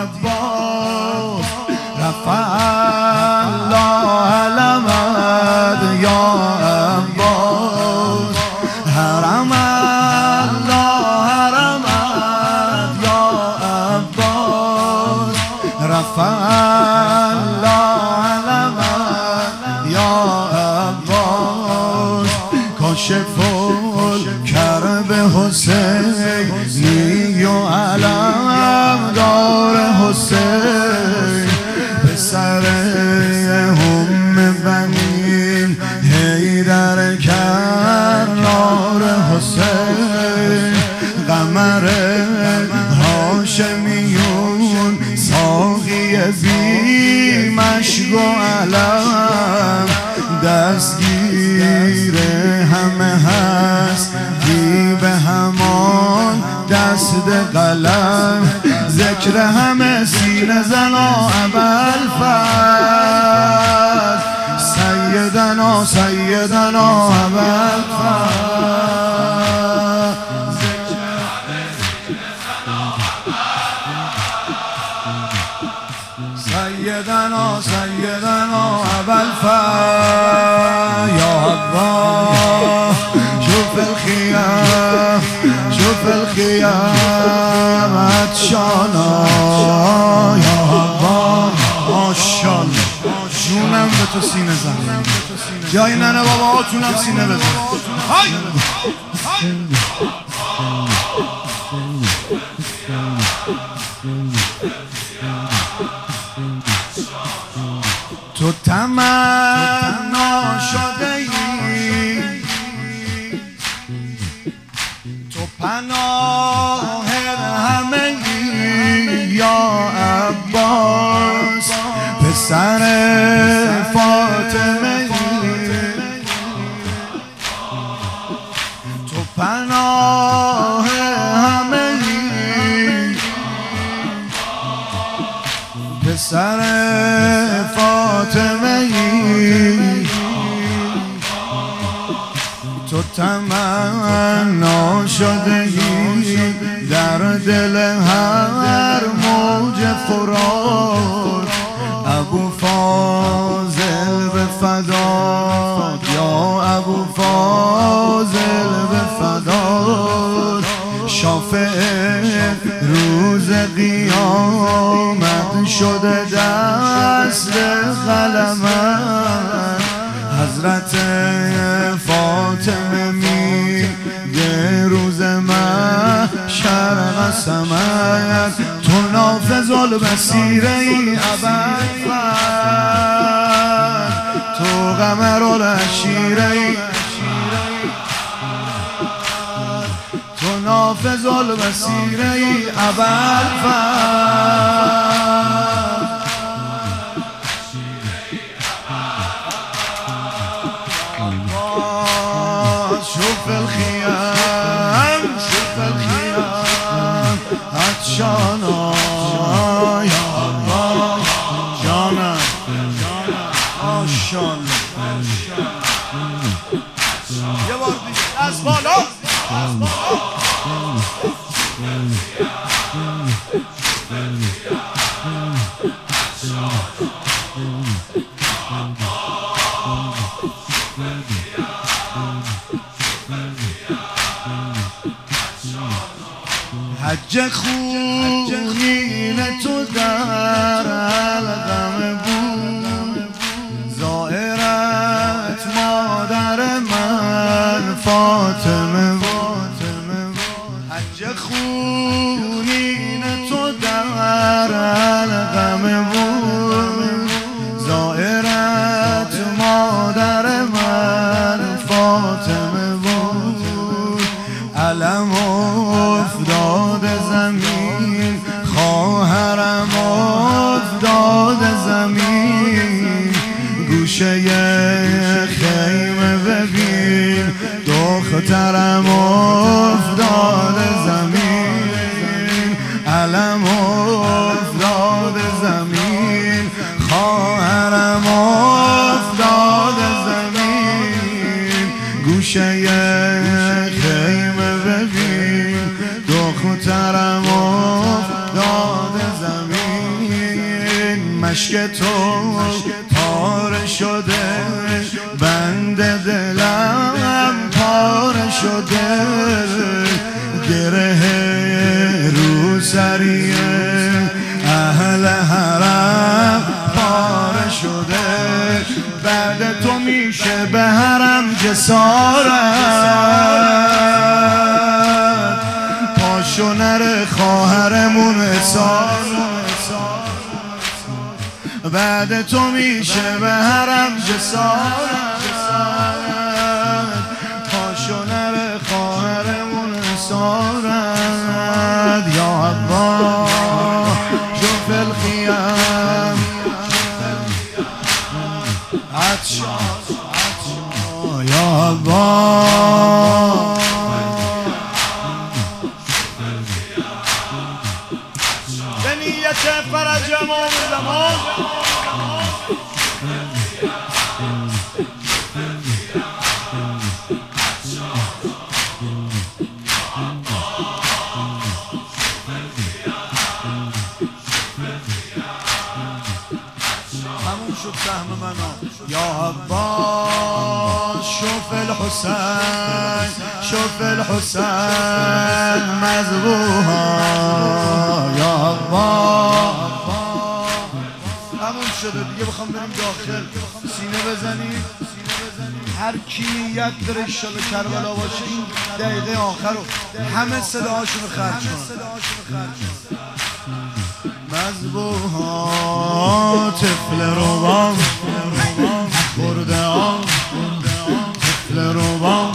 عباس رفع الله علمت یا عباس حرم الله حرمت یا عباس رفع الله علمت یا عباس کاشف الکرب حسینی و علم دار حسین پسر هم بنین حیدر کرار حسین قمر هاشمیون ساقی بی مشک و علم دستگیر همه هست بی به همان دست قلم ذکر همه سینه زنا ابوالفضل سیدنا سیدنا ابوالفضل سیدنا سیدنا ابوالفضل یا عباس شوف الخيام شوف الخيام عطشانا یا عباس ماشاءالله جونم به تو سینه زن یا این ننه بابا هاتونم سینه بزن های تو تمنا شده ای تو پناه همه ای یا عباس پسر فاطمه ای تو پناه همه ای پسر فاطمه ای تو تمنا شده ای در دل هر موج فرات ابو فاضل به فدات یا ابو فاضل به فدات شافع روز قیامت شده دست قلمت حضرت فاطمه میگه روز محشر قسمت تو نافذ البصیر ای ابوالفضل تو قمر العشیر ای تو نافذ البصیر ای ابوالفضل شوف الخيام شوف الخيام عطشانا يا الله جانا ماشاءالله یه بار دیگه از بالا حج خونین تو در الغم بود زائرت مادر من فاطمه حج خونین تو در الغم بود زائرت مادر من فاطمه بود علم افتاد زمین خواهرم افتاد زمین گوشه خیمه ببین دخترم افتاد زمین علم افتاد زمین خواهرم افتاد زمین گوشه خیمه ببین دخترم افتاد زمین عشق تو پاره شده، بند دلم پاره شده، گره رو سری اهل حرم پاره شده. بعد تو میشه به حرم جسارت، پاشو نره خواهرمون اصار. بعد تو میشه به حرم جسارت، پاشو نره خواهرمون اصارت. یا الله شوف الخیام عطشان، یا الله به نیت فرج امام زمان. همون شد سهم منو. یا عباس شوف الحسین، شوف الحسین مذبوحا. یا عباس همون شده دیگه، بخوام بریم داخل سینه بزنیم. هر کی نیت داره انشالله کربلا باشه این دقیقه آخر رو همه صداهاشون رو خرج کن. مذبوحا طفل روان، برده آن طفل روان.